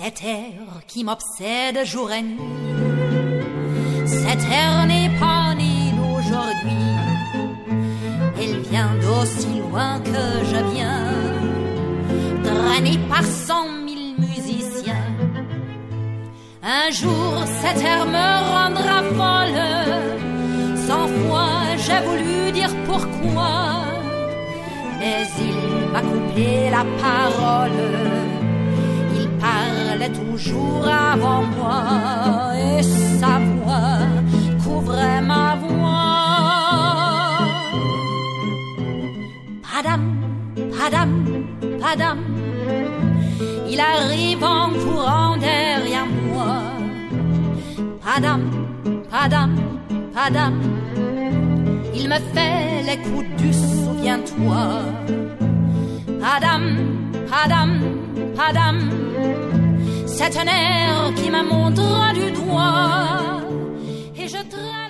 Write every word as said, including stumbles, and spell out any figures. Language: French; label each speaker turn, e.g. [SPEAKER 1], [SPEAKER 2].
[SPEAKER 1] Cet air qui m'obsède jour et nuit, cet air n'est pas né d'aujourd'hui. Il vient d'aussi loin que je viens, traîné par cent mille musiciens. Un jour cet air me rendra folle, cent fois j'ai voulu dire pourquoi, mais il m'a coupé la parole. Il parlait toujours avant moi et sa voix couvrait ma voix. Padam, padam, padam, il arrive en courant derrière moi. Padam, padam, padam, il me fait les coups du souviens-toi. Padam, padam, padam, c'est un air qui me montre du doigt et je traîne.